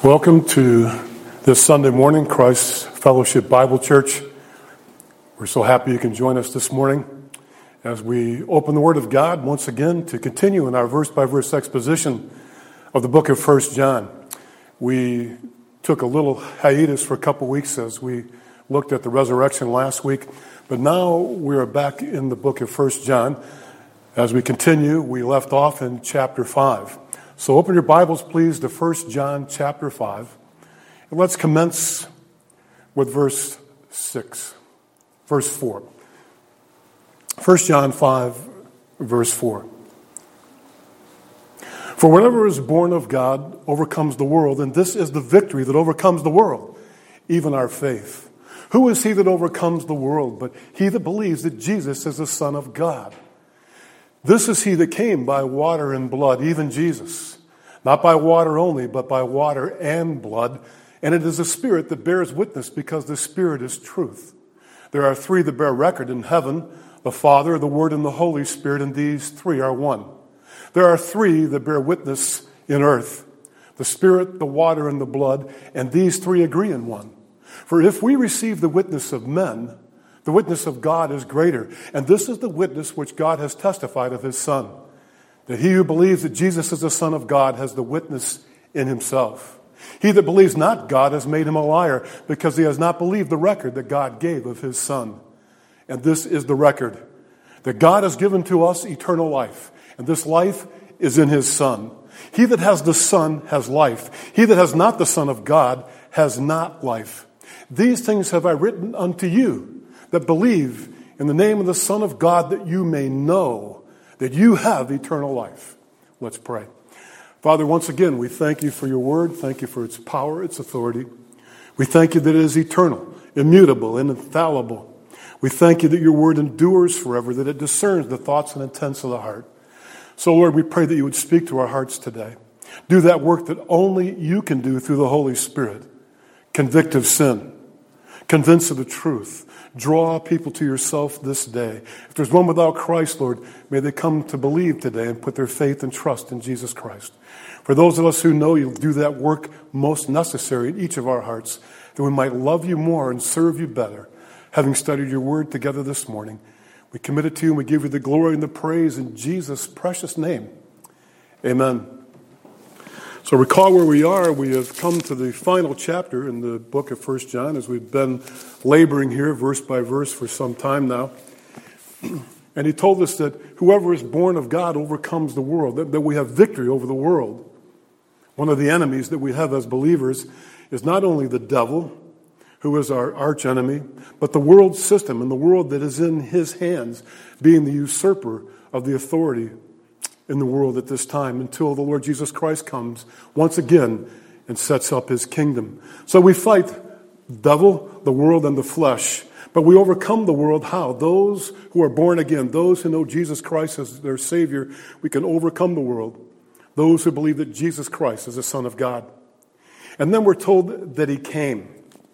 Welcome to this Sunday morning, Christ Fellowship Bible Church. We're so happy you can join us this morning as we open the Word of God once again to continue in our verse-by-verse exposition of the book of 1 John. We took a little hiatus for a couple weeks as we looked at the resurrection last week, but now we're back in the book of 1 John. As we continue, we left off in chapter 5. So open your Bibles, please, to 1 John chapter 5. And let's commence with verse 4. 1 John 5, verse 4. For whatever is born of God overcomes the world, and this is the victory that overcomes the world, even our faith. Who is he that overcomes the world but he that believes that Jesus is the Son of God? This is he that came by water and blood, even Jesus. Not by water only, but by water and blood. And it is the Spirit that bears witness, because the Spirit is truth. There are three that bear record in heaven: the Father, the Word, and the Holy Spirit, and these three are one. There are three that bear witness in earth: the Spirit, the water, and the blood, and these three agree in one. For if we receive the witness of men, the witness of God is greater, and this is the witness which God has testified of his Son, that he who believes that Jesus is the Son of God has the witness in himself. He that believes not God has made him a liar, because he has not believed the record that God gave of his Son. And this is the record, that God has given to us eternal life, and this life is in his Son. He that has the Son has life. He that has not the Son of God has not life. These things have I written unto you that believe in the name of the Son of God, that you may know that you have eternal life. Let's pray. Father, once again, we thank you for your word. Thank you for its power, its authority. We thank you that it is eternal, immutable, and infallible. We thank you that your word endures forever, that it discerns the thoughts and intents of the heart. So, Lord, we pray that you would speak to our hearts today. Do that work that only you can do through the Holy Spirit. Convict of sin. Convince of the truth. Draw people to yourself this day. If there's one without Christ, Lord, may they come to believe today and put their faith and trust in Jesus Christ. For those of us who know you'll do that work most necessary in each of our hearts, that we might love you more and serve you better, having studied your word together this morning, we commit it to you and we give you the glory and the praise in Jesus' precious name. Amen. So recall where we are. We have come to the final chapter in the book of 1 John, as we've been laboring here verse by verse for some time now. And he told us that whoever is born of God overcomes the world, that we have victory over the world. One of the enemies that we have as believers is not only the devil, who is our arch enemy, but the world system and the world that is in his hands, being the usurper of the authority in the world at this time, until the Lord Jesus Christ comes once again and sets up his kingdom. So we fight the devil, the world, and the flesh. But we overcome the world how? Those who are born again, those who know Jesus Christ as their Savior, we can overcome the world. Those who believe that Jesus Christ is the Son of God. And then we're told that he came.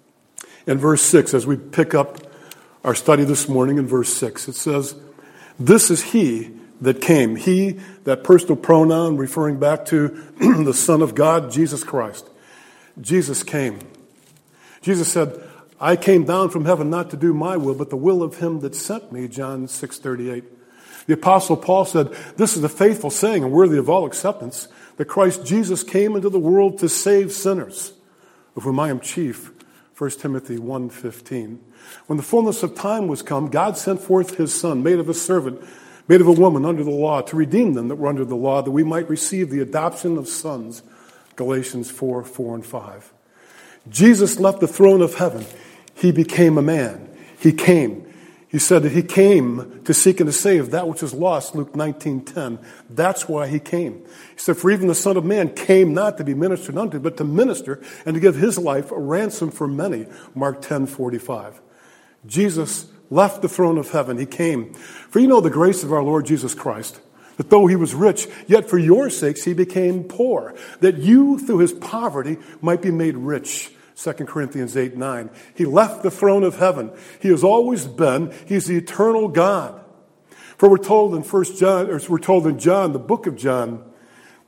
In verse 6, as we pick up our study this morning in verse 6, it says, "This is he that came." He, that personal pronoun referring back to the Son of God, Jesus Christ. Jesus came. Jesus said, "I came down from heaven not to do my will, but the will of him that sent me," John 6:38. The Apostle Paul said, "This is a faithful saying and worthy of all acceptance, that Christ Jesus came into the world to save sinners, of whom I am chief." 1 Timothy 1:15. When the fullness of time was come, God sent forth his Son, made of a servant, made of a woman under the law, to redeem them that were under the law, that we might receive the adoption of sons. Galatians 4:4 and 5. Jesus left the throne of heaven. He became a man. He came. He said that he came to seek and to save that which is lost, Luke 19:10. That's why he came. He said, "For even the Son of Man came not to be ministered unto, but to minister and to give his life a ransom for many," Mark 10:45. Jesus left the throne of heaven. He came. For you know the grace of our Lord Jesus Christ, that though he was rich, yet for your sakes he became poor, that you through his poverty might be made rich. 2 Corinthians 8:9. He left the throne of heaven. He has always been. He's the eternal God. For we're told in John, the book of John,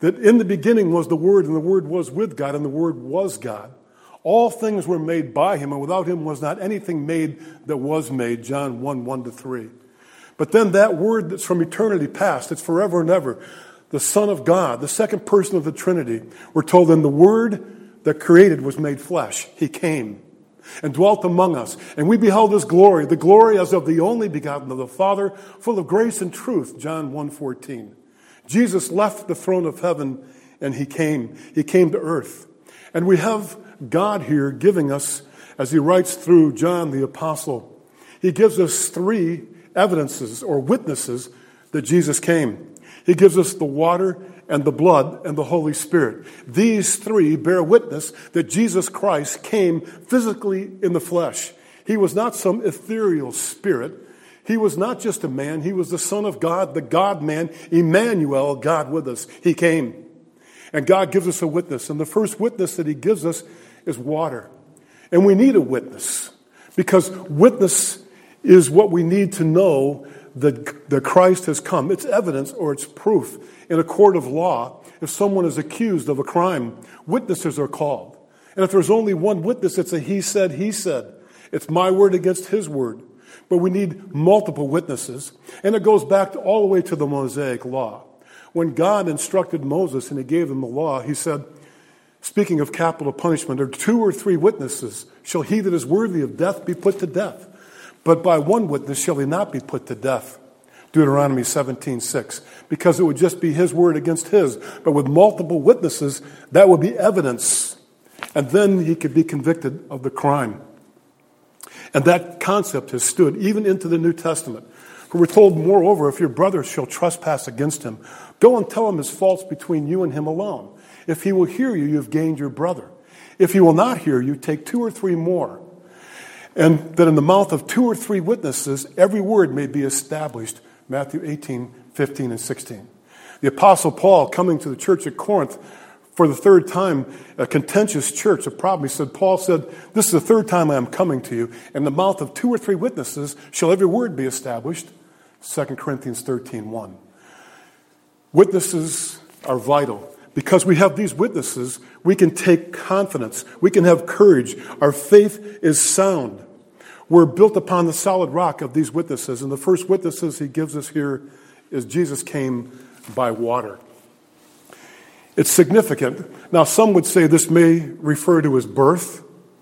that in the beginning was the Word, and the Word was with God, and the Word was God. All things were made by him, and without him was not anything made that was made, John 1:1-3. But then that Word that's from eternity past, it's forever and ever, the Son of God, the second person of the Trinity, we're told, then the Word that created was made flesh. He came and dwelt among us, and we beheld his glory, the glory as of the only begotten of the Father, full of grace and truth, John 1:14. Jesus left the throne of heaven, and he came to earth. And we have God here giving us, as he writes through John the Apostle, he gives us 3 evidences or witnesses that Jesus came. He gives us the water and the blood and the Holy Spirit. These 3 bear witness that Jesus Christ came physically in the flesh. He was not some ethereal spirit. He was not just a man. He was the Son of God, the God-man, Emmanuel, God with us. He came. And God gives us a witness. And the first witness that he gives us is water. And we need a witness, because witness is what we need to know that Christ has come. It's evidence or it's proof. In a court of law, if someone is accused of a crime, witnesses are called. And if there's only one witness, it's a he said, he said. It's my word against his word. But we need multiple witnesses. And it goes back all the way to the Mosaic law. When God instructed Moses and he gave him the law, he said, speaking of capital punishment, or 2 or 3 witnesses shall he that is worthy of death be put to death. But by one witness shall he not be put to death. Deuteronomy 17:6. Because it would just be his word against his. But with multiple witnesses, that would be evidence. And then he could be convicted of the crime. And that concept has stood even into the New Testament. For we're told, moreover, if your brother shall trespass against him, go and tell him his faults between you and him alone. If he will hear you, you've gained your brother. If he will not hear you, take 2 or 3 more. And that in the mouth of 2 or 3 witnesses, every word may be established. Matthew 18:15 and 16. The Apostle Paul, coming to the church at Corinth for the 3rd time, a contentious church, a problem, Paul said, this is the 3rd time I am coming to you. In the mouth of 2 or 3 witnesses shall every word be established. 2 Corinthians 13:1. Witnesses are vital. Because we have these witnesses, we can take confidence. We can have courage. Our faith is sound. We're built upon the solid rock of these witnesses. And the first witnesses he gives us here is Jesus came by water. It's significant. Now, some would say this may refer to his birth,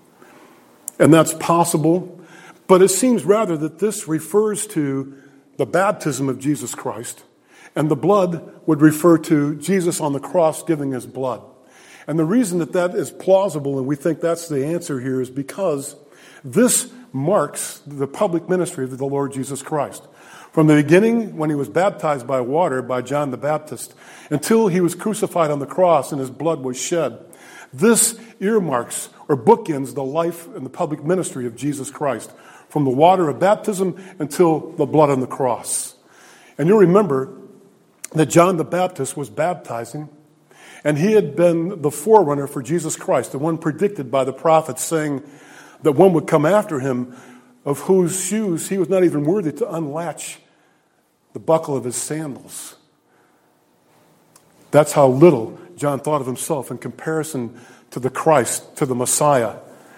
and that's possible. But it seems rather that this refers to the baptism of Jesus Christ. And the blood would refer to Jesus on the cross giving his blood. And the reason that is plausible, and we think that's the answer here, is because this marks the public ministry of the Lord Jesus Christ. From the beginning, when he was baptized by water by John the Baptist, until he was crucified on the cross and his blood was shed, this earmarks or bookends the life and the public ministry of Jesus Christ, from the water of baptism until the blood on the cross. And you'll remember that John the Baptist was baptizing, and he had been the forerunner for Jesus Christ, the one predicted by the prophets, saying that one would come after him of whose shoes he was not even worthy to unlatch the buckle of his sandals. That's how little John thought of himself in comparison to the Christ, to the Messiah.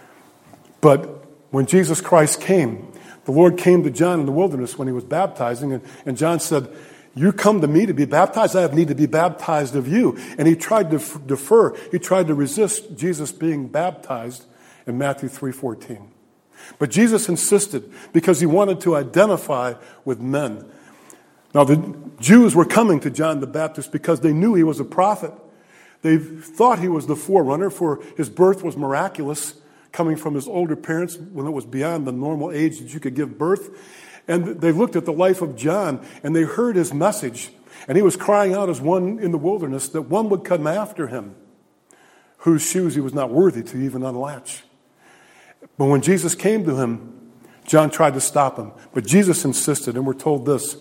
But when Jesus Christ came, the Lord came to John in the wilderness when he was baptizing, and John said, you come to me to be baptized? I have need to be baptized of you. And he tried to defer. He tried to resist Jesus being baptized in Matthew 3:14. But Jesus insisted because he wanted to identify with men. Now, the Jews were coming to John the Baptist because they knew he was a prophet. They thought he was the forerunner, for his birth was miraculous, coming from his older parents when it was beyond the normal age that you could give birth. And they looked at the life of John, and they heard his message. And he was crying out as one in the wilderness that one would come after him, whose shoes he was not worthy to even unlatch. But when Jesus came to him, John tried to stop him. But Jesus insisted, and we're told this.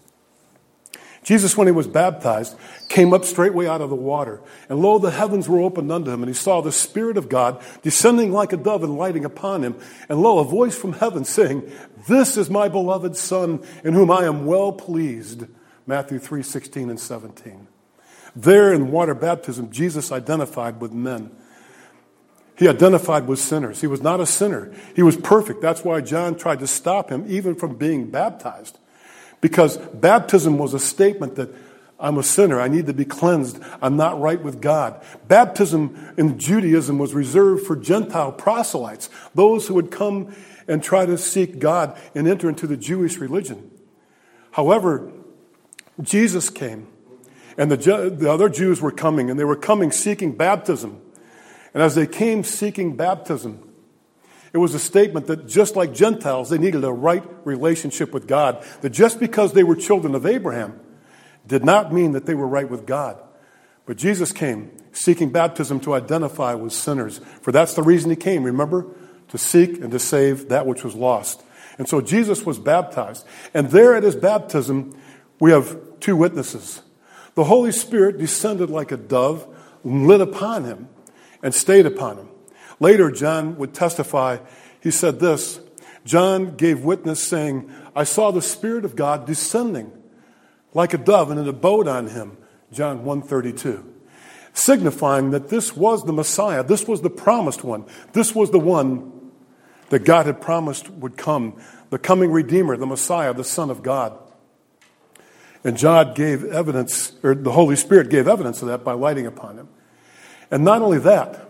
Jesus, when he was baptized, came up straightway out of the water. And lo, the heavens were opened unto him, and he saw the Spirit of God descending like a dove and lighting upon him. And lo, a voice from heaven saying, this is my beloved Son, in whom I am well pleased. Matthew 3:16 and 17. There in water baptism, Jesus identified with men. He identified with sinners. He was not a sinner. He was perfect. That's why John tried to stop him even from being baptized. Because baptism was a statement that I'm a sinner. I need to be cleansed. I'm not right with God. Baptism in Judaism was reserved for Gentile proselytes, those who would come and try to seek God and enter into the Jewish religion. However, Jesus came, and the other Jews were coming, and they were coming seeking baptism. And as they came seeking baptism, it was a statement that just like Gentiles, they needed a right relationship with God. That just because they were children of Abraham did not mean that they were right with God. But Jesus came seeking baptism to identify with sinners. For that's the reason he came, remember? To seek and to save that which was lost. And so Jesus was baptized. And there at his baptism, we have two witnesses. The Holy Spirit descended like a dove, lit upon him, and stayed upon him. Later, John would testify, he said this, John gave witness saying, I saw the Spirit of God descending like a dove and it abode on him, John 1:32, signifying that this was the Messiah, this was the promised one, this was the one that God had promised would come, the coming Redeemer, the Messiah, the Son of God. And John gave evidence, or the Holy Spirit gave evidence of that by lighting upon him. And not only that,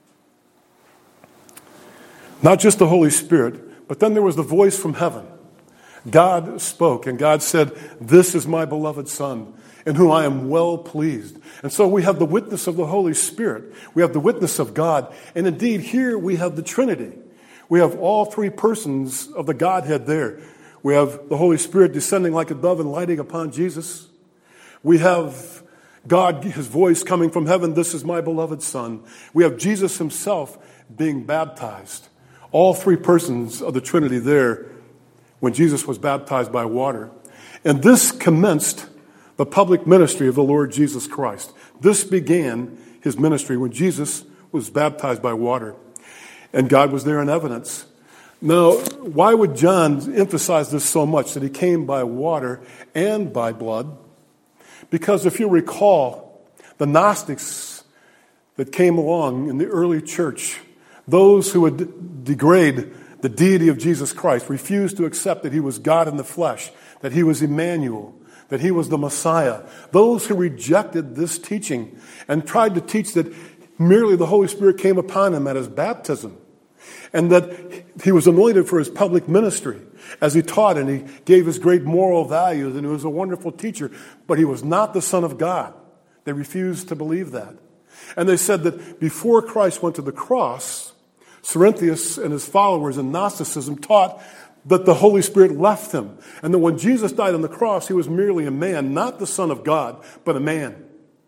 not just the Holy Spirit, but then there was the voice from heaven. God spoke, and God said, this is my beloved Son, in whom I am well pleased. And so we have the witness of the Holy Spirit. We have the witness of God. And indeed, here we have the Trinity. We have all three persons of the Godhead there. We have the Holy Spirit descending like a dove and lighting upon Jesus. We have God, his voice coming from heaven, this is my beloved Son. We have Jesus himself being baptized. All three persons of the Trinity there when Jesus was baptized by water. And this commenced the public ministry of the Lord Jesus Christ. This began his ministry when Jesus was baptized by water. And God was there in evidence. Now, why would John emphasize this so much, that he came by water and by blood? Because if you recall, the Gnostics that came along in the early church, those who would degrade the deity of Jesus Christ, refused to accept that he was God in the flesh, that he was Emmanuel, that he was the Messiah. Those who rejected this teaching and tried to teach that merely the Holy Spirit came upon him at his baptism, and that he was anointed for his public ministry as he taught and he gave his great moral values and he was a wonderful teacher, but he was not the Son of God. They refused to believe that. And they said that before Christ went to the cross, Cerinthius and his followers in Gnosticism taught that the Holy Spirit left him. And that when Jesus died on the cross, he was merely a man, not the Son of God, but a man.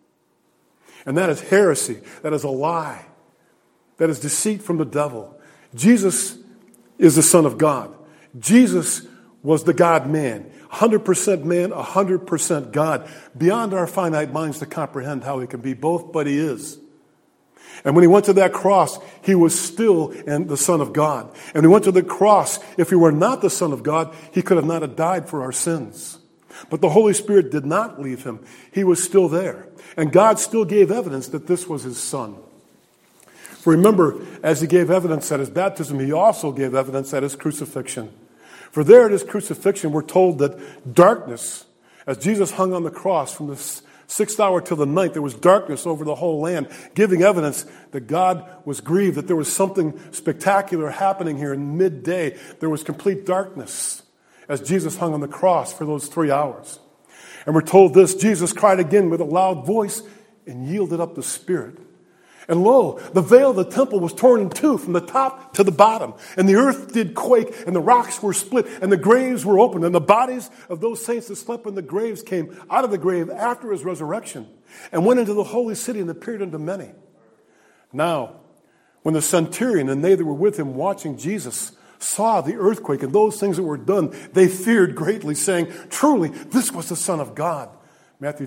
And that is heresy. That is a lie. That is deceit from the devil. Jesus is the Son of God. Jesus was the God-man. 100% man, 100% God. Beyond our finite minds to comprehend how he can be both, but he is. And when he went to that cross, he was still the Son of God. And when he went to the cross, if he were not the Son of God, he could have not have died for our sins. But the Holy Spirit did not leave him. He was still there. And God still gave evidence that this was his Son. For remember, as he gave evidence at his baptism, he also gave evidence at his crucifixion. For there at his crucifixion, we're told that darkness, as Jesus hung on the cross from the 6th hour till the 9th, there was darkness over the whole land, giving evidence that God was grieved, that there was something spectacular happening here in midday. There was complete darkness as Jesus hung on the cross for those 3 hours. And we're told this, Jesus cried again with a loud voice and yielded up the spirit. And lo, the veil of the temple was torn in two from the top to the bottom. And the earth did quake, and the rocks were split, and the graves were opened. And the bodies of those saints that slept in the graves came out of the grave after his resurrection and went into the holy city and appeared unto many. Now, when the centurion and they that were with him watching Jesus saw the earthquake and those things that were done, they feared greatly, saying, truly, this was the Son of God. Matthew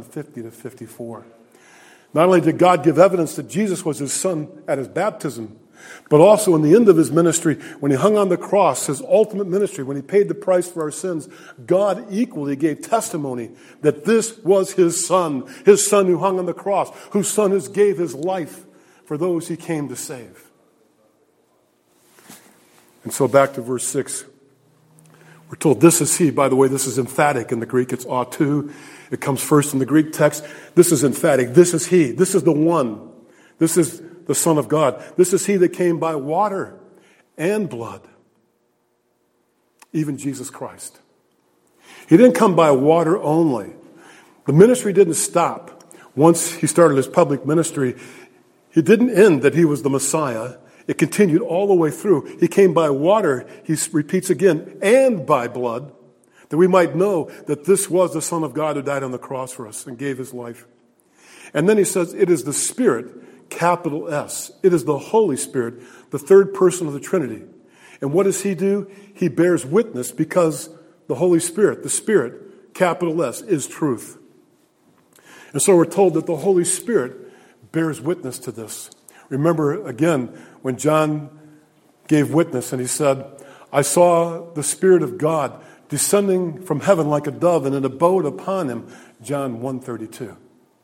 27:50-54. Not only did God give evidence that Jesus was his Son at his baptism, But also in the end of his ministry, when he hung on the cross, his ultimate ministry, when he paid the price for our sins, God equally gave testimony that this was his son who hung on the cross, whose son who gave his life for those he came to save. And so back to verse 6. We're told this is he. By the way, this is emphatic in the Greek. It's autou. It comes first in the Greek text. This is emphatic. This is he. This is the one. This is the Son of God. This is he that came by water and blood. Even Jesus Christ. He didn't come by water only. The ministry didn't stop. Once he started his public ministry, it didn't end that he was the Messiah. It continued all the way through. He came by water, he repeats again, and by blood, that we might know that this was the Son of God who died on the cross for us and gave his life. And then he says, it is the Spirit, capital S. It is the Holy Spirit, the third person of the Trinity. And what does he do? He bears witness because the Holy Spirit, the Spirit, capital S, is truth. And so we're told that the Holy Spirit bears witness to this. Remember, again, when John gave witness and he said, I saw the Spirit of God descending from heaven like a dove and it abode upon him, John 1:32.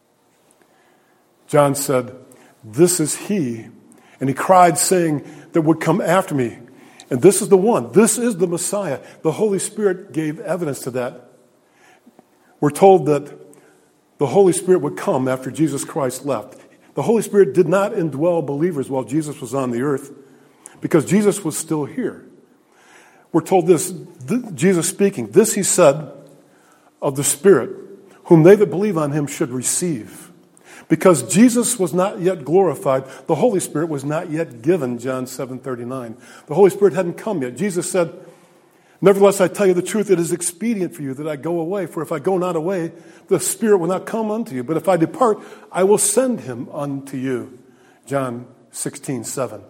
John said, this is he, and he cried saying that would come after me. And this is the one, this is the Messiah. The Holy Spirit gave evidence to that. We're told that the Holy Spirit would come after Jesus Christ left. The Holy Spirit did not indwell believers while Jesus was on the earth because Jesus was still here. We're told this, Jesus speaking, this he said of the Spirit, whom they that believe on him should receive. Because Jesus was not yet glorified, the Holy Spirit was not yet given, John 7:39. The Holy Spirit hadn't come yet. Jesus said, nevertheless, I tell you the truth, it is expedient for you that I go away. For if I go not away, the Spirit will not come unto you. But if I depart, I will send him unto you. John 16:7.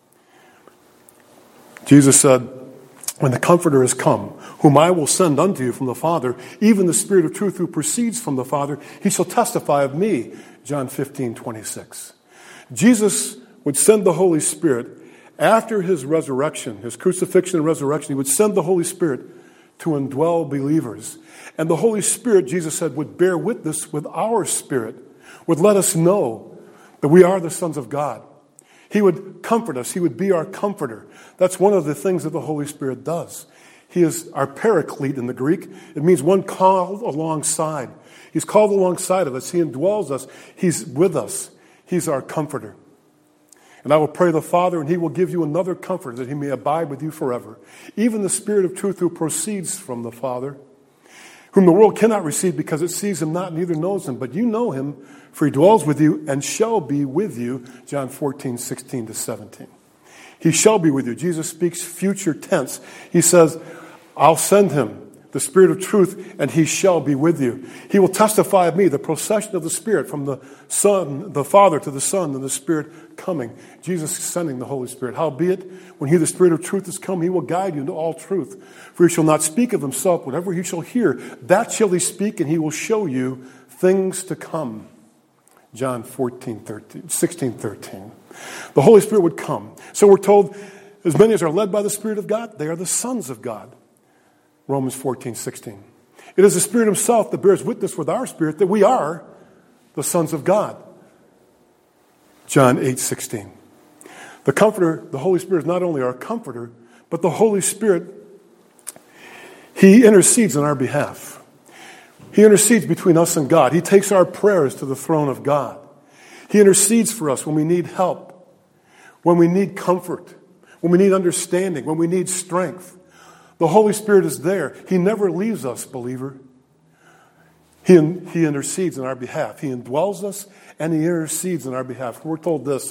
Jesus said, when the Comforter is come, whom I will send unto you from the Father, even the Spirit of truth who proceeds from the Father, he shall testify of me. John 15:26. Jesus would send the Holy Spirit after his resurrection, his crucifixion and resurrection. He would send the Holy Spirit to indwell believers. And the Holy Spirit, Jesus said, would bear witness with our spirit, would let us know that we are the sons of God. He would comfort us. He would be our comforter. That's one of the things that the Holy Spirit does. He is our paraclete in the Greek. It means one called alongside. He's called alongside of us. He indwells us. He's with us. He's our comforter. And I will pray the Father, and he will give you another comforter that he may abide with you forever. Even the Spirit of truth who proceeds from the Father, whom the world cannot receive because it sees him not, neither knows him. But you know him, for he dwells with you and shall be with you. John 14:16-17. He shall be with you. Jesus speaks future tense. He says, I'll send him, the Spirit of truth, and he shall be with you. He will testify of me, the procession of the Spirit from the Son, the Father to the Son, and the Spirit coming. Jesus is sending the Holy Spirit. Howbeit, when he, the Spirit of truth, is come, he will guide you into all truth. For he shall not speak of himself. Whatever he shall hear, that shall he speak, and he will show you things to come. John 16:13. The Holy Spirit would come. So we're told, as many as are led by the Spirit of God, they are the sons of God. Romans 14:16. It is the Spirit himself that bears witness with our spirit that we are the sons of God. John 8:16. The Comforter, the Holy Spirit, is not only our Comforter, but the Holy Spirit, he intercedes on our behalf. He intercedes between us and God. He takes our prayers to the throne of God. He intercedes for us when we need help, when we need comfort, when we need understanding, when we need strength. The Holy Spirit is there. He never leaves us, believer. He intercedes on our behalf. He indwells us and he intercedes on our behalf. We're told this.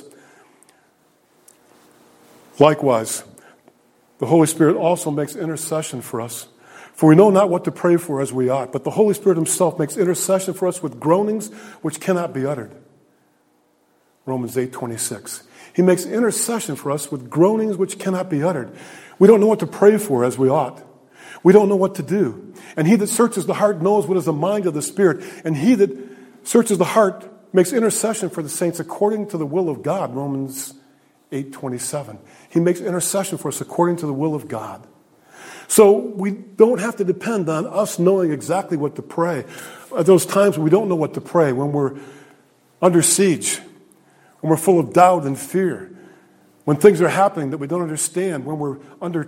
Likewise, the Holy Spirit also makes intercession for us. For we know not what to pray for as we ought, but the Holy Spirit himself makes intercession for us with groanings which cannot be uttered. Romans 8:26. He makes intercession for us with groanings which cannot be uttered. We don't know what to pray for as we ought. We don't know what to do. And he that searches the heart knows what is the mind of the Spirit. And he that searches the heart makes intercession for the saints according to the will of God. Romans 8:27. He makes intercession for us according to the will of God. So we don't have to depend on us knowing exactly what to pray. At those times when we don't know what to pray, when we're under siege, when we're full of doubt and fear, when things are happening that we don't understand, when we're under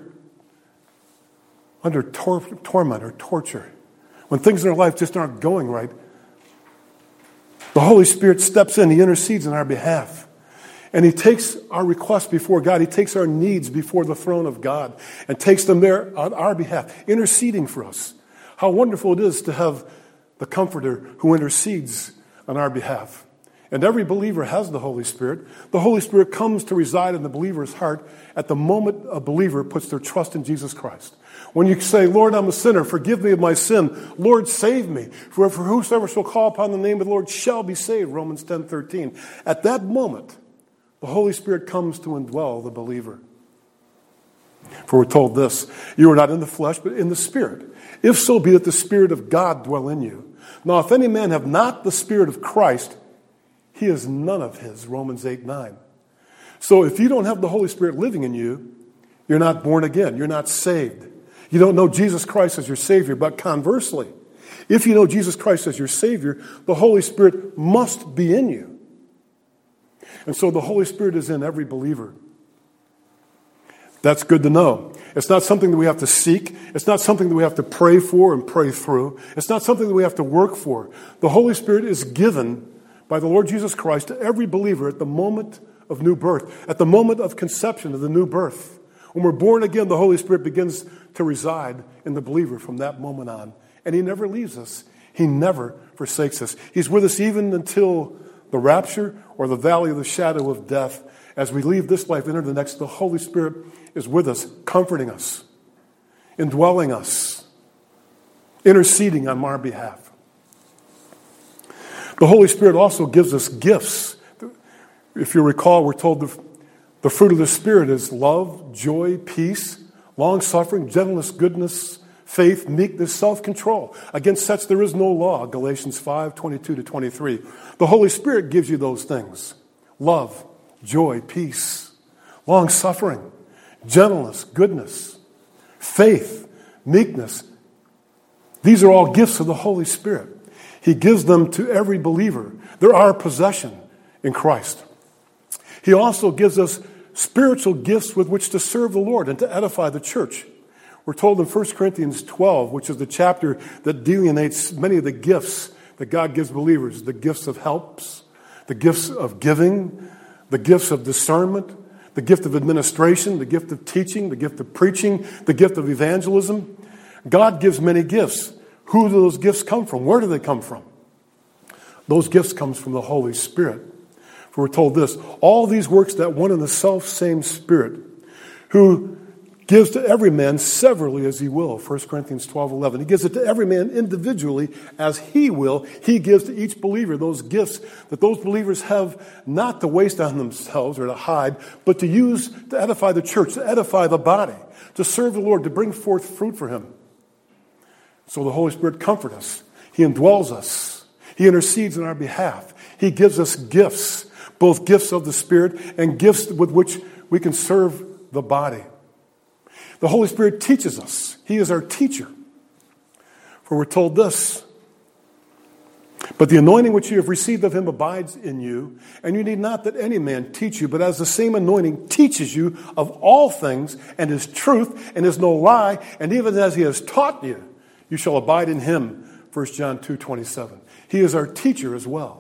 torment or torture, when things in our life just aren't going right, the Holy Spirit steps in. He intercedes on our behalf. And he takes our requests before God. He takes our needs before the throne of God and takes them there on our behalf, interceding for us. How wonderful it is to have the Comforter who intercedes on our behalf. And every believer has the Holy Spirit. The Holy Spirit comes to reside in the believer's heart at the moment a believer puts their trust in Jesus Christ. When you say, Lord, I'm a sinner, forgive me of my sin. Lord, save me. For whosoever shall call upon the name of the Lord shall be saved, Romans 10:13. At that moment, the Holy Spirit comes to indwell the believer. For we're told this, you are not in the flesh, but in the Spirit. If so be that the Spirit of God dwell in you. Now, if any man have not the Spirit of Christ, he is none of his, Romans 8:9. So if you don't have the Holy Spirit living in you, you're not born again. You're not saved. You don't know Jesus Christ as your Savior. But conversely, if you know Jesus Christ as your Savior, the Holy Spirit must be in you. And so the Holy Spirit is in every believer. That's good to know. It's not something that we have to seek. It's not something that we have to pray for and pray through. It's not something that we have to work for. The Holy Spirit is given by the Lord Jesus Christ to every believer at the moment of new birth, at the moment of conception of the new birth. When we're born again, the Holy Spirit begins to reside in the believer from that moment on. And he never leaves us. He never forsakes us. He's with us even until the rapture or the valley of the shadow of death. As we leave this life and enter the next, the Holy Spirit is with us, comforting us, indwelling us, interceding on our behalf. The Holy Spirit also gives us gifts. If you recall, we're told the fruit of the Spirit is love, joy, peace, long-suffering, gentleness, goodness, faith, meekness, self-control. Against such there is no law, Galatians 5:22-23. The Holy Spirit gives you those things. Love, joy, peace, long-suffering, gentleness, goodness, faith, meekness. These are all gifts of the Holy Spirit. He gives them to every believer. They're our possession in Christ. He also gives us spiritual gifts with which to serve the Lord and to edify the church. We're told in 1 Corinthians 12, which is the chapter that delineates many of the gifts that God gives believers, the gifts of helps, the gifts of giving, the gifts of discernment, the gift of administration, the gift of teaching, the gift of preaching, the gift of evangelism. God gives many gifts. Who do those gifts come from? Where do they come from? Those gifts come from the Holy Spirit. For we're told this, all these works that one and the self-same Spirit, who gives to every man severally as he will. 1 Corinthians 12:11. He gives it to every man individually as he will. He gives to each believer those gifts that those believers have not to waste on themselves or to hide, but to use to edify the church, to edify the body, to serve the Lord, to bring forth fruit for him. So the Holy Spirit comforts us. He indwells us. He intercedes on our behalf. He gives us gifts, both gifts of the Spirit and gifts with which we can serve the body. The Holy Spirit teaches us. He is our teacher. For we're told this, but the anointing which you have received of him abides in you, and you need not that any man teach you, but as the same anointing teaches you of all things, and is truth, and is no lie, and even as he has taught you, you shall abide in him. 1 John 2:27. He is our teacher as well.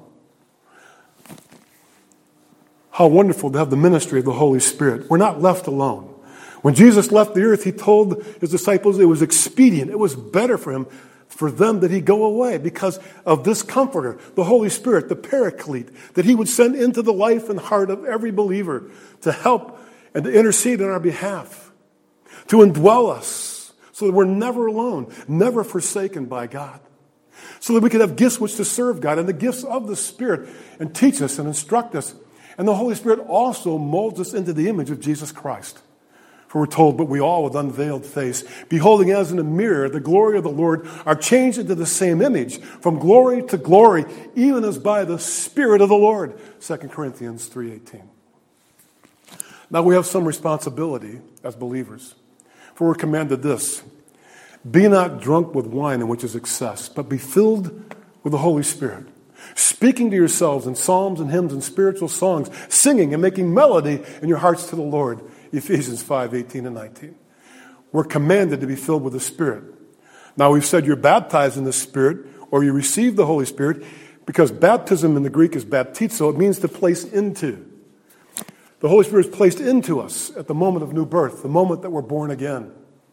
How wonderful to have the ministry of the Holy Spirit. We're not left alone. When Jesus left the earth, he told his disciples it was expedient, it was better for them that he go away because of this comforter, the Holy Spirit, the Paraclete, that he would send into the life and heart of every believer to help and to intercede on our behalf, to indwell us so that we're never alone, never forsaken by God, so that we can have gifts which to serve God and the gifts of the Spirit and teach us and instruct us. And the Holy Spirit also molds us into the image of Jesus Christ. For we're told, but we all with unveiled face, beholding as in a mirror the glory of the Lord, are changed into the same image, from glory to glory, even as by the Spirit of the Lord. 2 Corinthians 3:18. Now we have some responsibility as believers. For we're commanded this: be not drunk with wine, in which is excess, but be filled with the Holy Spirit, speaking to yourselves in psalms and hymns and spiritual songs, singing and making melody in your hearts to the Lord. Ephesians 5:18 and 19. We're commanded to be filled with the Spirit. Now we've said you're baptized in the Spirit, or you receive the Holy Spirit, because baptism in the Greek is baptizo. It means to place into. The Holy Spirit is placed into us at the moment of new birth, the moment that we're born again.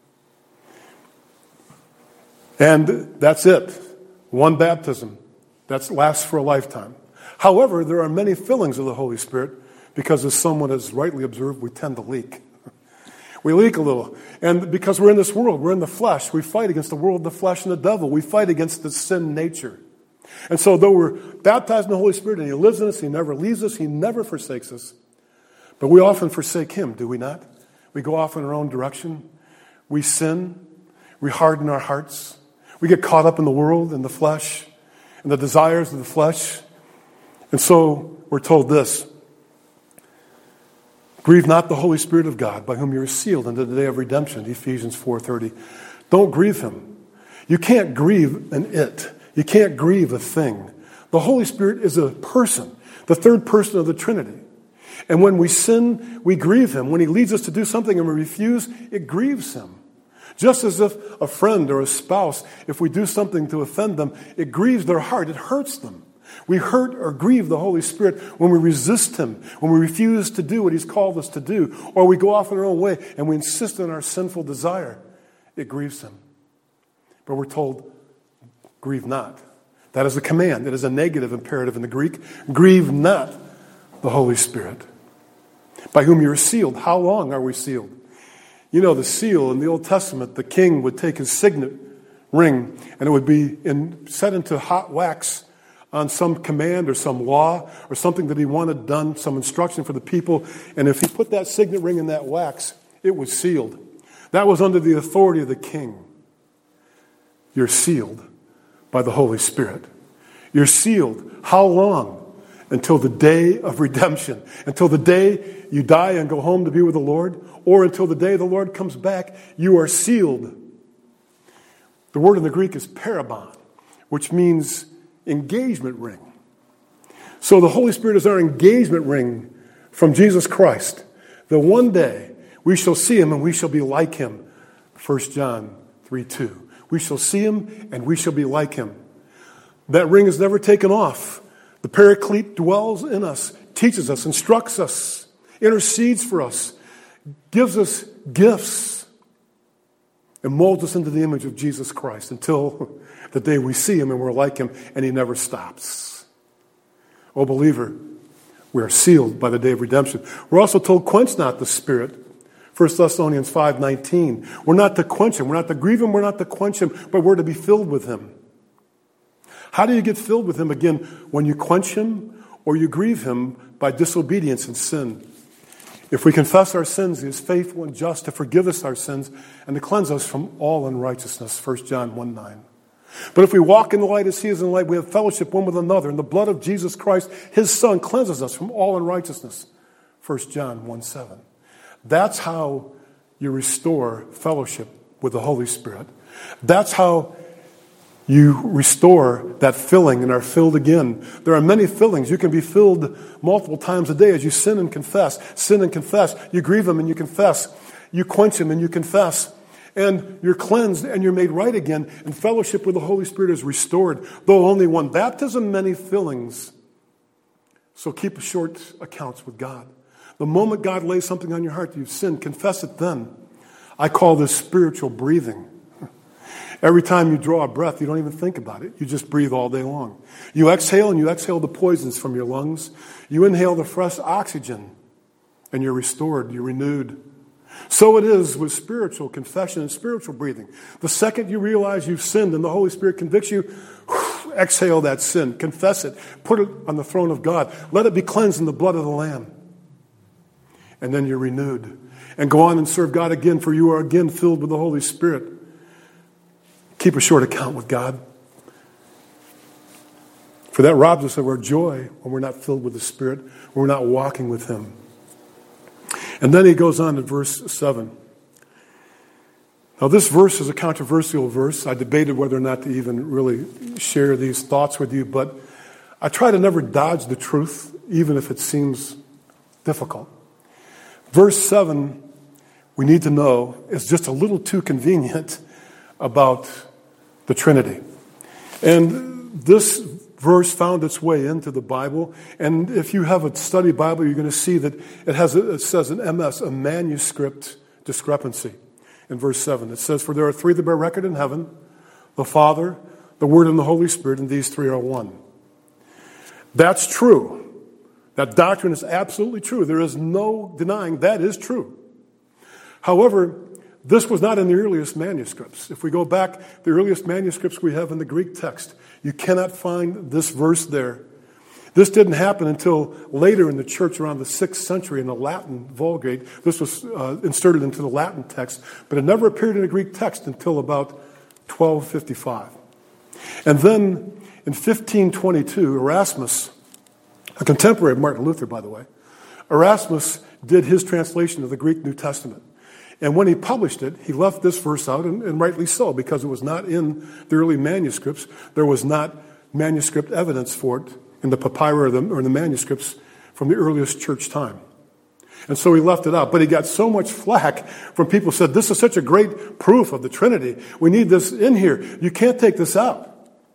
And that's it. One baptism. That lasts for a lifetime. However, there are many fillings of the Holy Spirit because, as someone has rightly observed, we tend to leak. We leak a little. And because we're in this world, we're in the flesh. We fight against the world, the flesh, and the devil. We fight against the sin nature. And so though we're baptized in the Holy Spirit and He lives in us, He never leaves us, He never forsakes us. But we often forsake Him, do we not? We go off in our own direction. We sin. We harden our hearts. We get caught up in the world, in the flesh, in the desires of the flesh. And so we're told this: grieve not the Holy Spirit of God, by whom you are sealed unto the day of redemption, Ephesians 4:30. Don't grieve Him. You can't grieve an it. You can't grieve a thing. The Holy Spirit is a person, the third person of the Trinity. And when we sin, we grieve Him. When He leads us to do something and we refuse, it grieves Him. Just as if a friend or a spouse, if we do something to offend them, it grieves their heart. It hurts them. We hurt or grieve the Holy Spirit when we resist Him, when we refuse to do what He's called us to do, or we go off in our own way and we insist on our sinful desire. It grieves Him. But we're told, grieve not. That is a command. It is a negative imperative in the Greek. Grieve not the Holy Spirit, by whom you are sealed. How long are we sealed? You know, the seal in the Old Testament, the king would take his signet ring and it would be set into hot wax on some command or some law or something that he wanted done, some instruction for the people. And if he put that signet ring in that wax, it was sealed. That was under the authority of the king. You're sealed by the Holy Spirit. You're sealed. How long? Until the day of redemption. Until the day you die and go home to be with the Lord. Or until the day the Lord comes back, you are sealed. The word in the Greek is parabon, which means engagement ring. So the Holy Spirit is our engagement ring from Jesus Christ. That one day we shall see Him and we shall be like Him. 1 John 3:2. We shall see Him and we shall be like Him. That ring is never taken off. The Paraclete dwells in us, teaches us, instructs us, intercedes for us, gives us gifts, and molds us into the image of Jesus Christ until the day we see Him and we're like Him, and He never stops. Oh, believer, we are sealed by the day of redemption. We're also told, quench not the Spirit. 1 Thessalonians 5:19. We're not to quench Him. We're not to grieve Him. We're not to quench Him, but we're to be filled with Him. How do you get filled with Him? Again, when you quench Him or you grieve Him by disobedience and sin. If we confess our sins, He is faithful and just to forgive us our sins and to cleanse us from all unrighteousness. 1 John 1:9. But if we walk in the light as He is in the light, we have fellowship one with another. And the blood of Jesus Christ, His Son, cleanses us from all unrighteousness. 1 John 1:7. That's how you restore fellowship with the Holy Spirit. That's how you restore that filling and are filled again. There are many fillings. You can be filled multiple times a day as you sin and confess. Sin and confess. You grieve Him and you confess. You quench Him and you confess. And you're cleansed and you're made right again. And fellowship with the Holy Spirit is restored. Though only one baptism, many fillings. So keep short accounts with God. The moment God lays something on your heart, you've sinned, confess it then. I call this spiritual breathing. Every time you draw a breath, you don't even think about it. You just breathe all day long. You exhale and you exhale the poisons from your lungs. You inhale the fresh oxygen and you're restored, you're renewed. So it is with spiritual confession and spiritual breathing. The second you realize you've sinned and the Holy Spirit convicts you, exhale that sin, confess it, put it on the throne of God. Let it be cleansed in the blood of the Lamb. And then you're renewed. And go on and serve God again, for you are again filled with the Holy Spirit. Keep a short account with God. For that robs us of our joy when we're not filled with the Spirit, when we're not walking with Him. And then he goes on to verse 7. Now, this verse is a controversial verse. I debated whether or not to even really share these thoughts with you, but I try to never dodge the truth, even if it seems difficult. Verse 7, we need to know, is just a little too convenient about the Trinity. And this verse found its way into the Bible, and if you have a study Bible, you're going to see that it says an MS, a manuscript discrepancy. In verse 7, it says, "For there are three that bear record in heaven, the Father, the Word, and the Holy Spirit, and these three are one." That's true. That doctrine is absolutely true. There is no denying that is true. However, this was not in the earliest manuscripts. If we go back, the earliest manuscripts we have in the Greek text, you cannot find this verse there. This didn't happen until later in the church around the 6th century in the Latin Vulgate. This was inserted into the Latin text, but it never appeared in the Greek text until about 1255. And then in 1522, Erasmus, a contemporary of Martin Luther, by the way, Erasmus did his translation of the Greek New Testament. And when he published it, he left this verse out, and rightly so, because it was not in the early manuscripts. There was not manuscript evidence for it in the papyri or the manuscripts from the earliest church time. And so he left it out. But he got so much flack from people who said, this is such a great proof of the Trinity. We need this in here. You can't take this out.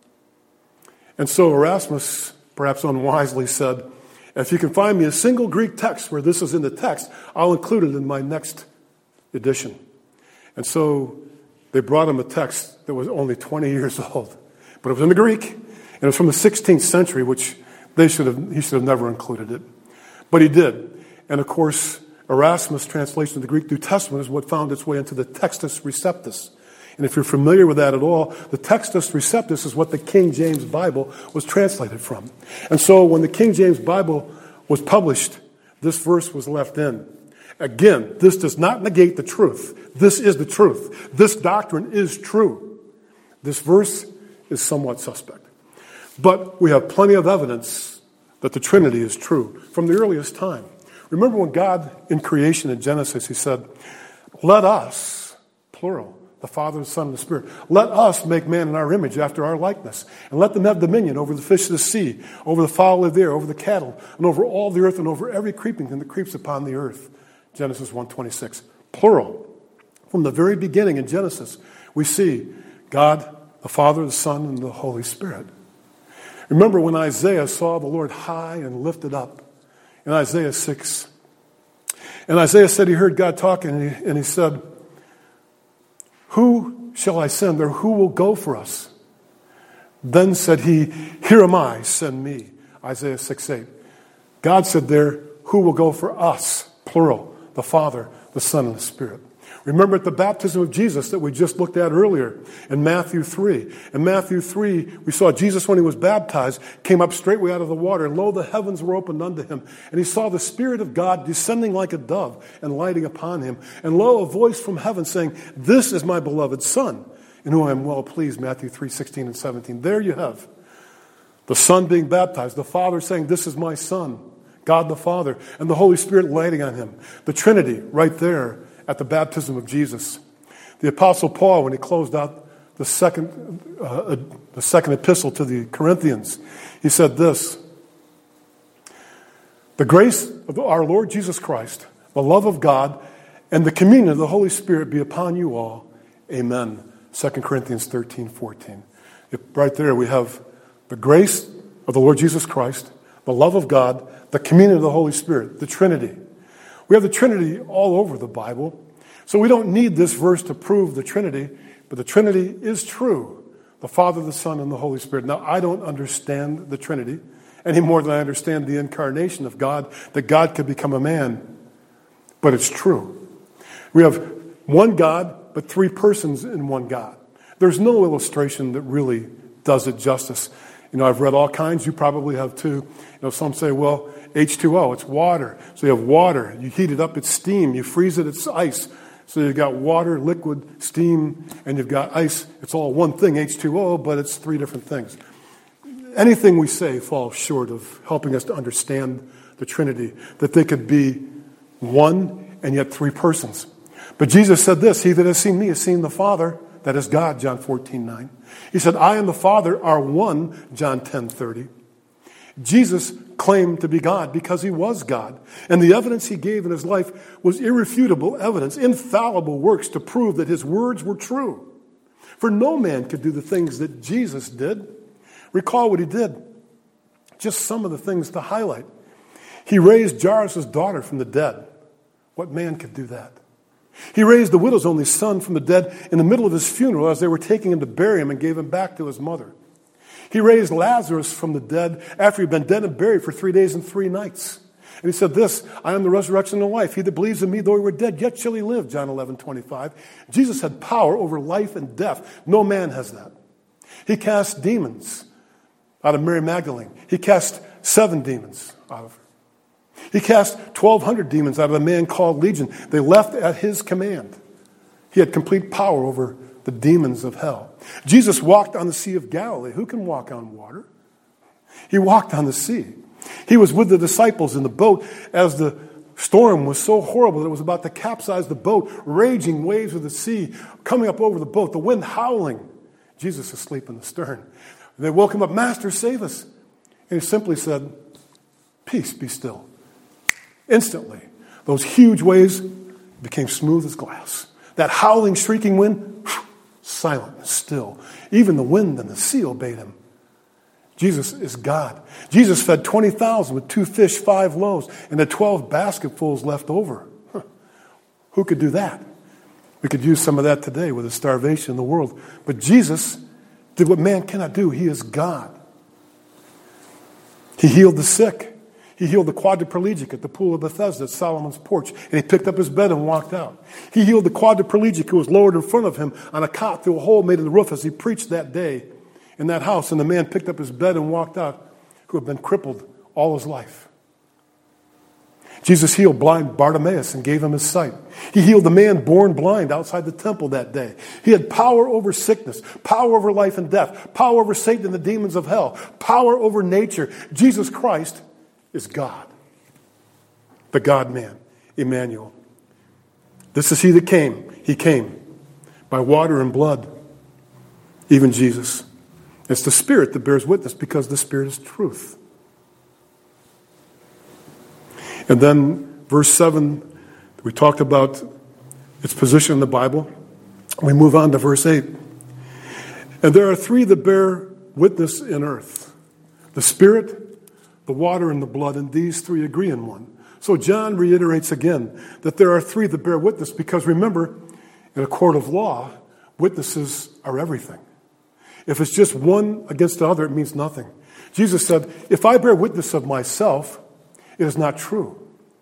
And so Erasmus, perhaps unwisely, said, if you can find me a single Greek text where this is in the text, I'll include it in my next edition. And so they brought him a text that was only 20 years old. But it was in the Greek. And it was from the 16th century, which he should have never included it. But he did. And of course, Erasmus' translation of the Greek New Testament is what found its way into the Textus Receptus. And if you're familiar with that at all, the Textus Receptus is what the King James Bible was translated from. And so when the King James Bible was published, this verse was left in. Again, this does not negate the truth. This is the truth. This doctrine is true. This verse is somewhat suspect. But we have plenty of evidence that the Trinity is true from the earliest time. Remember when God, in creation in Genesis, he said, let us, plural, the Father, the Son, and the Spirit, let us make man in our image after our likeness, and let them have dominion over the fish of the sea, over the fowl of the air, over the cattle, and over all the earth, and over every creeping thing that creeps upon the earth. Genesis 1:26. Plural. From the very beginning in Genesis, we see God, the Father, the Son, and the Holy Spirit. Remember when Isaiah saw the Lord high and lifted up in Isaiah 6. And Isaiah said he heard God talking, and he said, who shall I send, or who will go for us? Then said he, here am I, send me. Isaiah 6:8. God said there, who will go for us? Plural. The Father, the Son, and the Spirit. Remember at the baptism of Jesus that we just looked at earlier in Matthew 3. In Matthew 3, we saw Jesus when he was baptized, came up straightway out of the water, and lo, the heavens were opened unto him. And he saw the Spirit of God descending like a dove and lighting upon him. And lo, a voice from heaven saying, this is my beloved Son, in whom I am well pleased, Matthew 3:16 and 17. There you have the Son being baptized, the Father saying, this is my Son, God the Father, and the Holy Spirit lighting on him. The Trinity right there at the baptism of Jesus. The Apostle Paul, when he closed out the second epistle to the Corinthians, he said this, the grace of our Lord Jesus Christ, the love of God, and the communion of the Holy Spirit be upon you all. Amen. 2 Corinthians 13:14. Right there we have the grace of the Lord Jesus Christ, the love of God, the communion of the Holy Spirit, the Trinity. We have the Trinity all over the Bible. So we don't need this verse to prove the Trinity, but the Trinity is true. The Father, the Son, and the Holy Spirit. Now, I don't understand the Trinity any more than I understand the incarnation of God, that God could become a man. But it's true. We have one God, but three persons in one God. There's no illustration that really does it justice. I've read all kinds. You probably have too. Some say, well, H2O, it's water. So you have water. You heat it up, it's steam. You freeze it, it's ice. So you've got water, liquid, steam, and you've got ice. It's all one thing, H2O, but it's three different things. Anything we say falls short of helping us to understand the Trinity, that they could be one and yet three persons. But Jesus said this, he that has seen me has seen the Father, that is God, John 14:9. He said, I and the Father are one, John 10:30. Jesus claimed to be God because he was God. And the evidence he gave in his life was irrefutable evidence, infallible works to prove that his words were true. For no man could do the things that Jesus did. Recall what he did. Just some of the things to highlight. He raised Jairus' daughter from the dead. What man could do that? He raised the widow's only son from the dead in the middle of his funeral as they were taking him to bury him and gave him back to his mother. He raised Lazarus from the dead after he'd been dead and buried for 3 days and 3 nights. And he said this, I am the resurrection and the life. He that believes in me, though he were dead, yet shall he live, John 11:25. Jesus had power over life and death. No man has that. He cast demons out of Mary Magdalene. He cast 7 demons out of her. He cast 1,200 demons out of a man called Legion. They left at his command. He had complete power over the demons of hell. Jesus walked on the Sea of Galilee. Who can walk on water? He walked on the sea. He was with the disciples in the boat as the storm was so horrible that it was about to capsize the boat. Raging waves of the sea coming up over the boat, the wind howling. Jesus asleep in the stern. They woke him up, Master, save us. And he simply said, peace, be still. Instantly, those huge waves became smooth as glass. That howling, shrieking wind, silent and still. Even the wind and the sea obeyed him. Jesus is God. Jesus fed 20,000 with 2 fish, 5 loaves, and had 12 basketfuls left over. Who could do that? We could use some of that today with the starvation in the world. But Jesus did what man cannot do. He is God. He healed the sick. He healed the quadriplegic at the pool of Bethesda at Solomon's porch, and he picked up his bed and walked out. He healed the quadriplegic who was lowered in front of him on a cot through a hole made in the roof as he preached that day in that house, and the man picked up his bed and walked out who had been crippled all his life. Jesus healed blind Bartimaeus and gave him his sight. He healed the man born blind outside the temple that day. He had power over sickness, power over life and death, power over Satan and the demons of hell, power over nature. Jesus Christ is God, the God-man, Emmanuel. This is he that came. He came by water and blood, even Jesus. It's the Spirit that bears witness because the Spirit is truth. And then verse 7, we talked about its position in the Bible. We move on to verse 8. And there are 3 that bear witness in earth, the Spirit, the water, and the blood, and these 3 agree in one. So John reiterates again that there are 3 that bear witness because remember, in a court of law, witnesses are everything. If it's just one against the other, it means nothing. Jesus said, if I bear witness of myself, it is not true.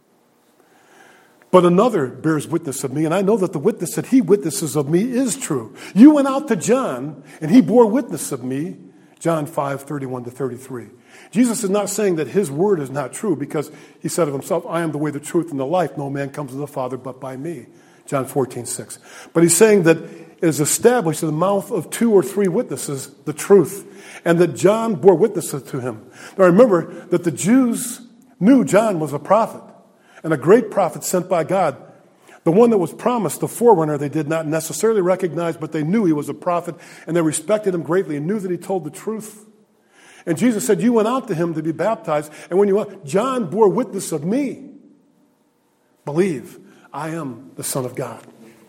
But another bears witness of me, and I know that the witness that he witnesses of me is true. You went out to John, and he bore witness of me, John 5:31-33. Jesus is not saying that his word is not true because he said of himself, I am the way, the truth, and the life. No man comes to the Father but by me, John 14:6. But he's saying that it is established in the mouth of 2 or 3 witnesses, the truth, and that John bore witness to him. Now remember that the Jews knew John was a prophet, and a great prophet sent by God. The one that was promised, the forerunner, they did not necessarily recognize, but they knew he was a prophet, and they respected him greatly and knew that he told the truth. And Jesus said, you went out to him to be baptized, and when you went, John bore witness of me. Believe, I am the Son of God.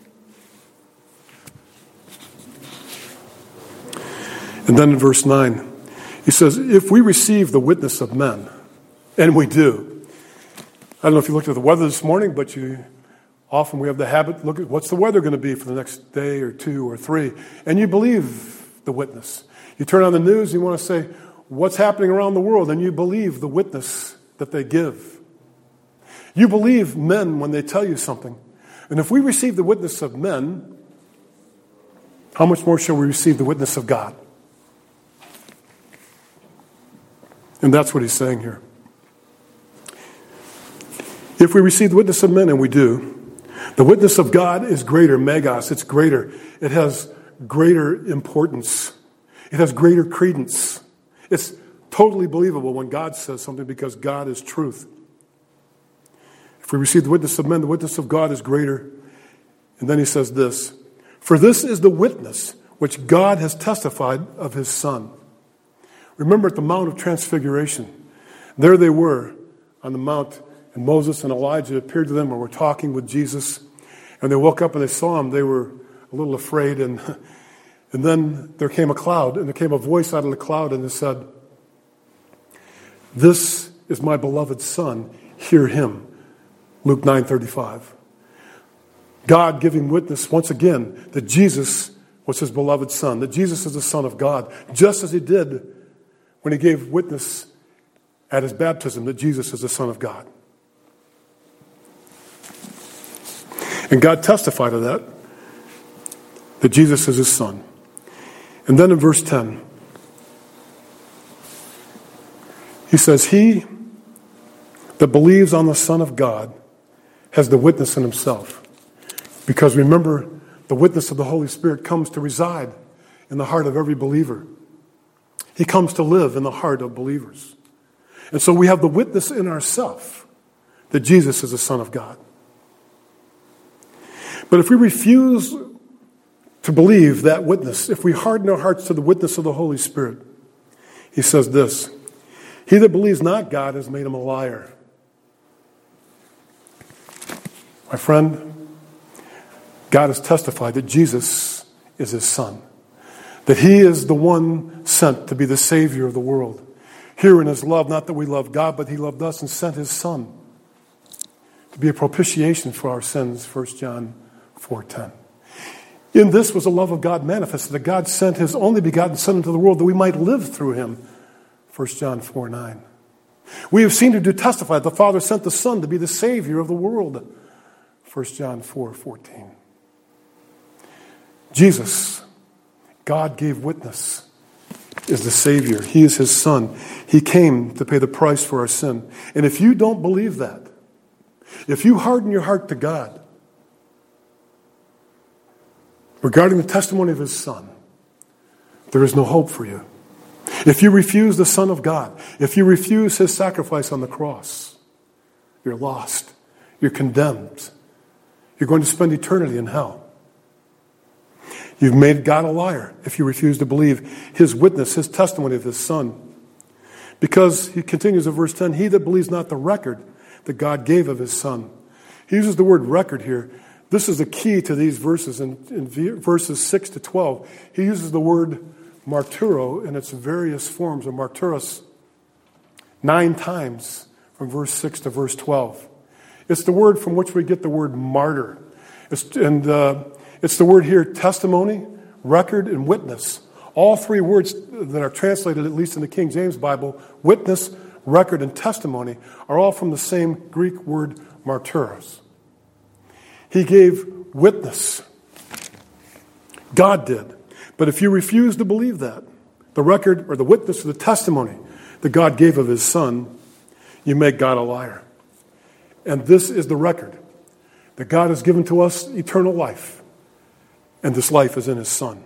And then in verse 9, he says, if we receive the witness of men, and we do. I don't know if you looked at the weather this morning, but often we have the habit, look at what's the weather going to be for the next day or 2 or 3, and you believe the witness. You turn on the news, you want to say, what's happening around the world, and you believe the witness that they give. You believe men when they tell you something. And if we receive the witness of men, how much more shall we receive the witness of God? And that's what he's saying here. If we receive the witness of men, and we do, the witness of God is greater, megas, it's greater. It has greater importance. It has greater credence. It's totally believable when God says something because God is truth. If we receive the witness of men, the witness of God is greater. And then he says this, for this is the witness which God has testified of his Son. Remember at the Mount of Transfiguration, there they were on the mount, and Moses and Elijah appeared to them and were talking with Jesus. And they woke up and they saw him. They were a little afraid. And then there came a cloud, and there came a voice out of the cloud, and it said, this is my beloved Son, hear him. Luke 9:35. God giving witness once again that Jesus was his beloved Son, that Jesus is the Son of God, just as he did when he gave witness at his baptism that Jesus is the Son of God. And God testified of that Jesus is his Son. And then in verse 10, he says, he that believes on the Son of God has the witness in himself. Because remember, the witness of the Holy Spirit comes to reside in the heart of every believer. He comes to live in the heart of believers. And so we have the witness in ourselves that Jesus is the Son of God. But if we refuse to believe that witness, if we harden our hearts to the witness of the Holy Spirit, he says this, he that believes not God has made him a liar. My friend, God has testified that Jesus is his Son, that he is the one sent to be the Savior of the world. Here in his love, not that we love God, but he loved us and sent his Son to be a propitiation for our sins, 1 John 4:10. In this was the love of God manifested, that God sent his only begotten Son into the world that we might live through him, 1 John 4:9. We have seen to do testify that the Father sent the Son to be the Savior of the world, 1 John 4:14. Jesus, God gave witness, is the Savior. He is his Son. He came to pay the price for our sin. And if you don't believe that, if you harden your heart to God regarding the testimony of his Son, there is no hope for you. If you refuse the Son of God, if you refuse his sacrifice on the cross, you're lost. You're condemned. You're going to spend eternity in hell. You've made God a liar if you refuse to believe his witness, his testimony of his Son. Because, he continues in verse 10, he that believes not the record that God gave of his Son. He uses the word record here. This is the key to these verses. In verses 6 to 12, he uses the word martyro in its various forms, or martyros, 9 times from verse 6 to verse 12. It's the word from which we get the word martyr. It's the word here, testimony, record, and witness. All 3 words that are translated, at least in the King James Bible, witness, record, and testimony, are all from the same Greek word martyros. He gave witness. God did. But if you refuse to believe that, the record or the witness or the testimony that God gave of his Son, you make God a liar. And this is the record, that God has given to us eternal life. And this life is in his Son.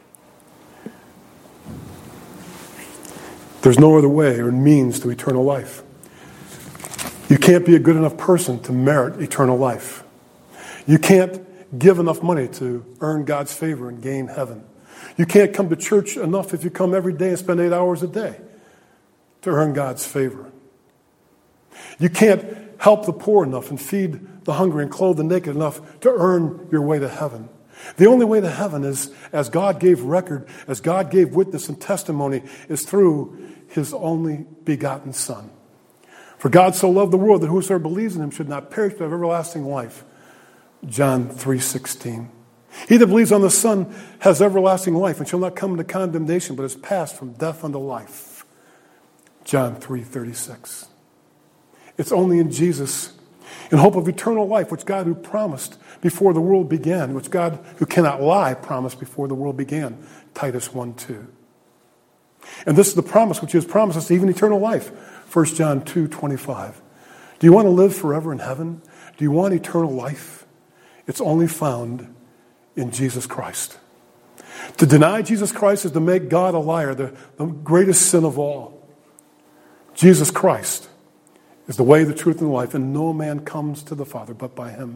There's no other way or means to eternal life. You can't be a good enough person to merit eternal life. You can't give enough money to earn God's favor and gain heaven. You can't come to church enough if you come every day and spend 8 hours a day to earn God's favor. You can't help the poor enough and feed the hungry and clothe the naked enough to earn your way to heaven. The only way to heaven is, as God gave record, as God gave witness and testimony, is through his only begotten Son. For God so loved the world that whosoever believes in him should not perish but have everlasting life. John 3:16. He that believes on the Son has everlasting life and shall not come into condemnation, but is passed from death unto life. John 3:36. It's only in Jesus, in hope of eternal life, which God who promised before the world began, which God who cannot lie promised before the world began. Titus 1:2. And this is the promise which he has promised us, even eternal life. 1 John 2:25. Do you want to live forever in heaven? Do you want eternal life? It's only found in Jesus Christ. To deny Jesus Christ is to make God a liar, the greatest sin of all. Jesus Christ is the way, the truth, and the life, and no man comes to the Father but by him.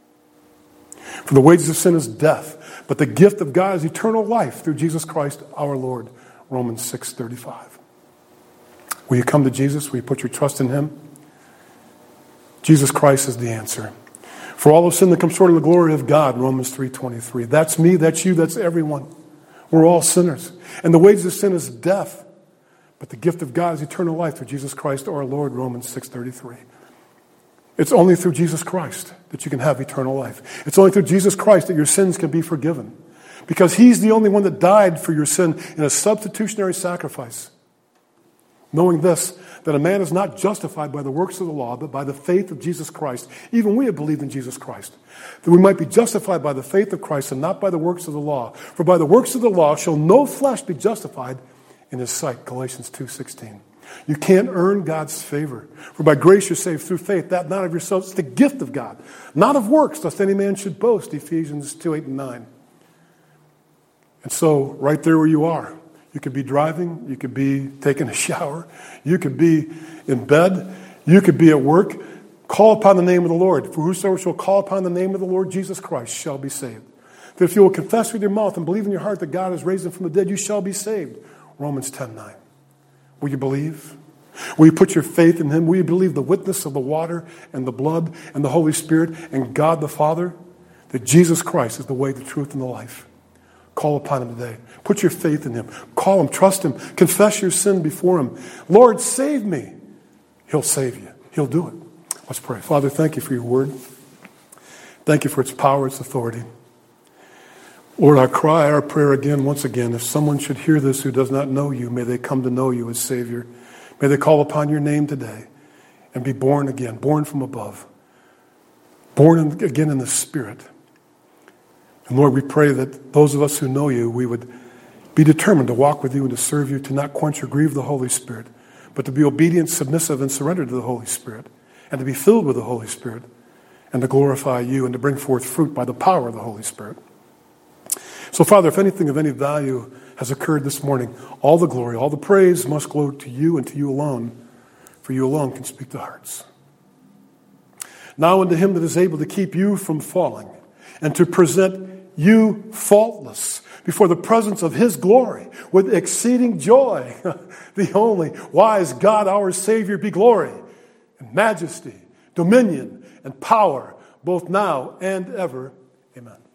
For the wages of sin is death, but the gift of God is eternal life through Jesus Christ our Lord. Romans 6:35. Will you come to Jesus? Will you put your trust in him? Jesus Christ is the answer. For all of sin that comes short of the glory of God, Romans 3:23. That's me, that's you, that's everyone. We're all sinners. And the wages of sin is death, but the gift of God is eternal life through Jesus Christ our Lord, Romans 6:33. It's only through Jesus Christ that you can have eternal life. It's only through Jesus Christ that your sins can be forgiven. Because he's the only one that died for your sin in a substitutionary sacrifice. Knowing this, that a man is not justified by the works of the law, but by the faith of Jesus Christ. Even we have believed in Jesus Christ. That we might be justified by the faith of Christ and not by the works of the law. For by the works of the law shall no flesh be justified in his sight. Galatians 2:16. You can't earn God's favor. For by grace you're saved through faith, that not of yourselves, it's the gift of God. Not of works, lest any man should boast. Ephesians 2:8-9. And so, right there where you are, you could be driving, you could be taking a shower, you could be in bed, you could be at work. Call upon the name of the Lord. For whosoever shall call upon the name of the Lord Jesus Christ shall be saved. That if you will confess with your mouth and believe in your heart that God has raised him from the dead, you shall be saved. Romans 10:9. Will you believe? Will you put your faith in him? Will you believe the witness of the water and the blood and the Holy Spirit and God the Father? That Jesus Christ is the way, the truth, and the life. Call upon him today. Put your faith in him. Call him. Trust him. Confess your sin before him. Lord, save me. He'll save you. He'll do it. Let's pray. Father, thank you for your word. Thank you for its power, its authority. Lord, I cry our prayer again, once again, if someone should hear this who does not know you, may they come to know you as Savior. May they call upon your name today and be born again, born from above, born again in the Spirit. And Lord, we pray that those of us who know you, we would be determined to walk with you and to serve you, to not quench or grieve the Holy Spirit, but to be obedient, submissive, and surrendered to the Holy Spirit, and to be filled with the Holy Spirit, and to glorify you and to bring forth fruit by the power of the Holy Spirit. So, Father, if anything of any value has occurred this morning, all the glory, all the praise must go to you and to you alone, for you alone can speak to hearts. Now unto him that is able to keep you from falling and to present you faultless before the presence of his glory with exceeding joy, the only wise God, our Savior, be glory and majesty, dominion and power, both now and ever. Amen.